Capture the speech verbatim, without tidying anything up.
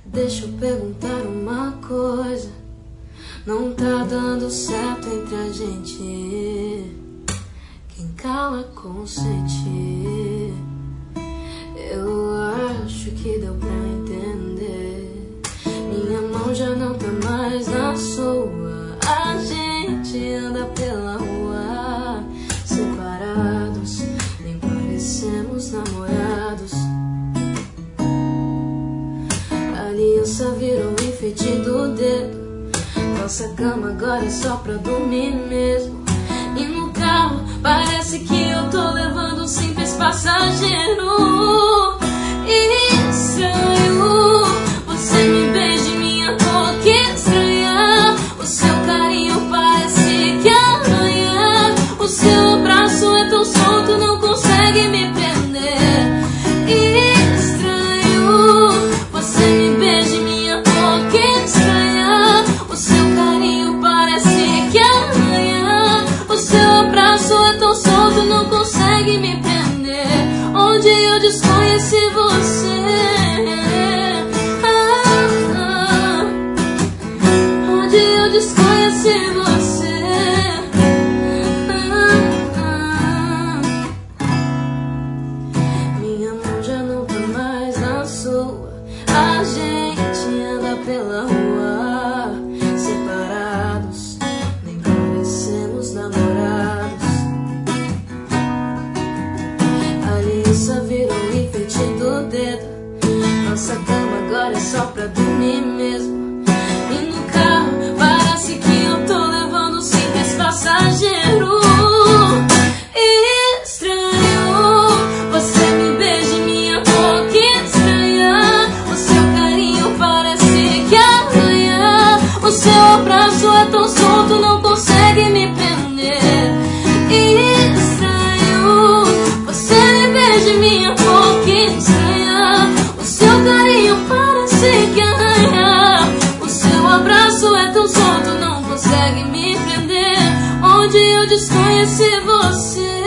Deixa eu perguntar uma coisa. Não tá dando certo entre a gente. Quem cala consente. Eu acho que deu pra entender. Minha mão já não tá mais na sua. A gente anda pela rua separados, nem parecemos namorados. A aliança virou enfeite do dedo. Nossa cama agora é só pra dormir mesmo. E no carro parece que eu tô levando um simples passageiro. E estranho, você me beija em minha boca estranha. O seu carinho parece que arranha. O seu abraço é tão solto, não consegue me prender. E estranho, você me beija em minha boca estranha. O seu carinho parece que arranha. O seu abraço é tão solto, não consegue me prender. Onde eu desconheci você. Ah, ah. Onde eu desconheci você. Ah, ah. Minha mão já não tá mais na sua. A gente anda pela rua separados, nem parecemos namorados. A aliança virou enfeite do dedo. Nossa cama agora é só pra dormir mesmo. E no carro parece que eu tô levando um simples passageiro. Estranho, você me beija em minha boca estranha. O seu carinho parece que arranha. O seu abraço é tão solto, não consegue me prender. Estranho, você me beija em minha boca estranha. O seu carinho parece que arranha. O seu abraço é tão solto, não consegue me prender. Onde eu desconheci você.